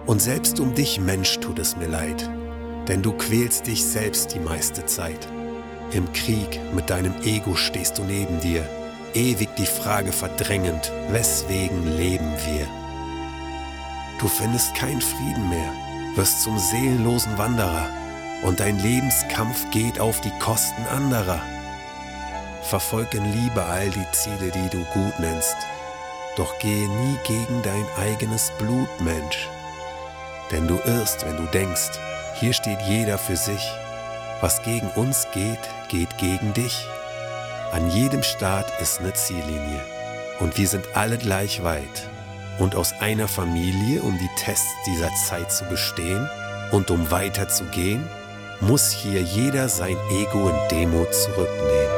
Und selbst um dich, Mensch, tut es mir leid, denn du quälst dich selbst die meiste Zeit. Im Krieg mit deinem Ego stehst du neben dir, ewig die Frage verdrängend, weswegen leben wir? Du findest keinen Frieden mehr, wirst zum seelenlosen Wanderer und dein Lebenskampf geht auf die Kosten anderer. Verfolg in Liebe all die Ziele, die du gut nennst, doch gehe nie gegen dein eigenes Blut, Mensch. Denn du irrst, wenn du denkst, hier steht jeder für sich. Was gegen uns geht, geht gegen dich. An jedem Start ist eine Ziellinie und wir sind alle gleich weit. Und aus einer Familie, um die Tests dieser Zeit zu bestehen und um weiterzugehen, muss hier jeder sein Ego in Demut zurücknehmen.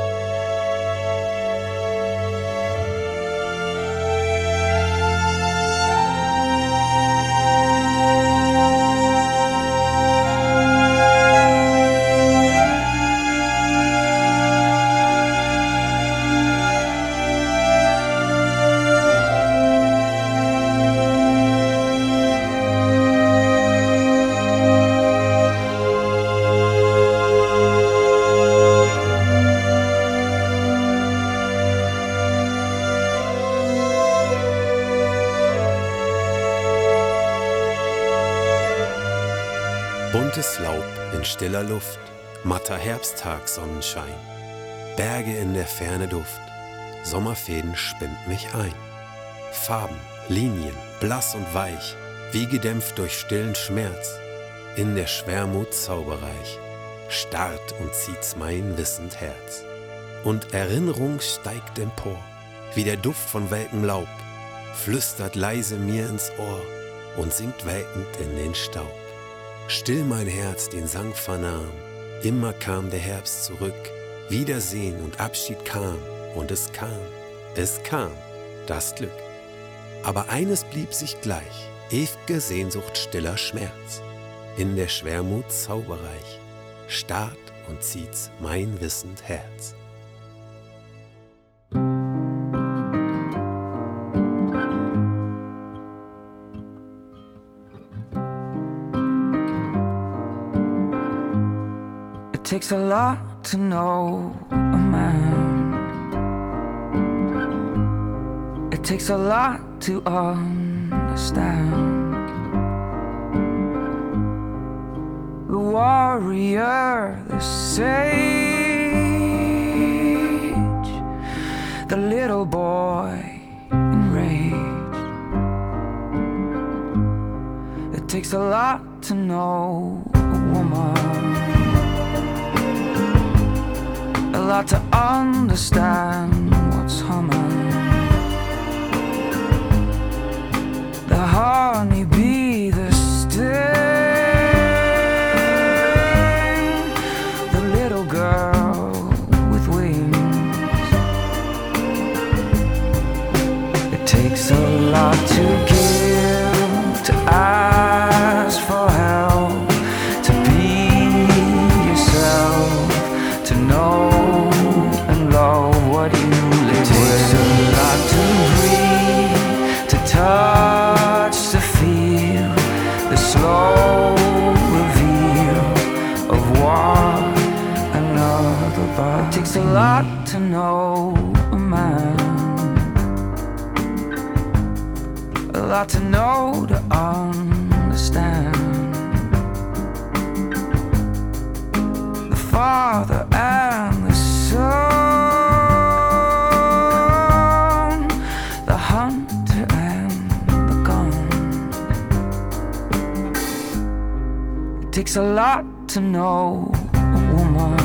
Buntes Laub in stiller Luft, matter Herbsttag, Sonnenschein, Berge in der Ferne Duft, Sommerfäden spinnt mich ein. Farben, Linien, blass und weich, wie gedämpft durch stillen Schmerz, in der Schwermut zauberreich, starrt und zieht's mein wissend Herz. Und Erinnerung steigt empor, wie der Duft von welkem Laub, flüstert leise mir ins Ohr und sinkt welkend in den Staub. Still mein Herz den Sang vernahm, immer kam der Herbst zurück, Wiedersehen und Abschied kam, und es kam, das Glück. Aber eines blieb sich gleich, ew'ge Sehnsucht, stiller Schmerz. In der Schwermut zauberreich, starrt und zieht's mein wissend Herz. It takes a lot to know a man. It takes a lot to understand. The warrior, the sage, the little boy enraged. It takes a lot to know a woman. A lot to understand what's humming. The honeybee, the sting, the little girl with wings. It takes a lot to give, to ask for help, to be yourself, to know and love what you live with. It takes a lot to breathe, to touch, to feel the slow reveal of one another. But it takes a lot to know a man, a lot to know to understand. The Father and the Son, the hunter and the gun. It takes a lot to know a woman,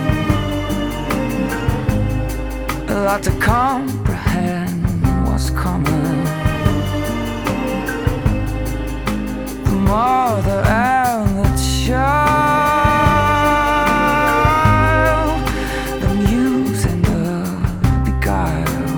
a lot to comprehend what's coming. The mother and the child, the muse and the beguile.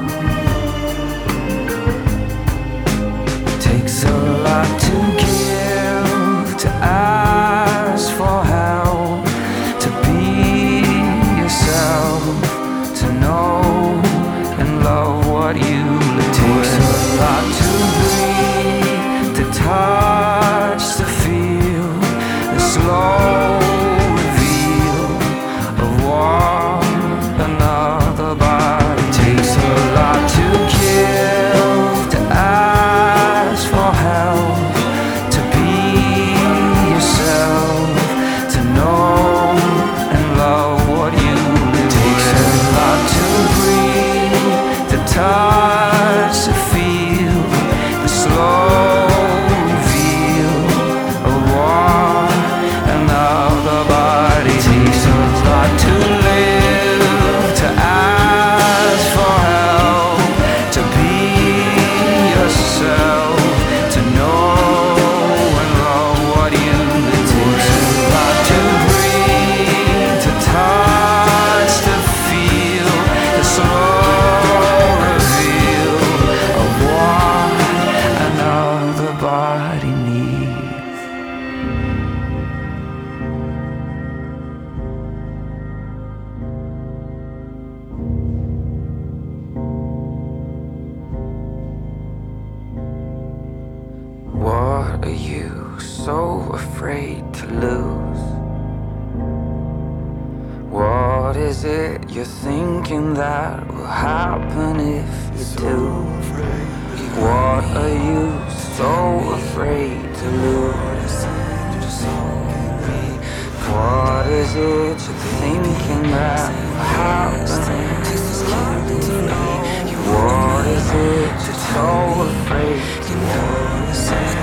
It takes a lot to give, to ask for help, to be yourself, to know and love are you so afraid to lose? What is it you're thinking that will happen if you do? What are you so afraid to lose? What is it you're thinking that will happen? What is it you're so afraid to lose?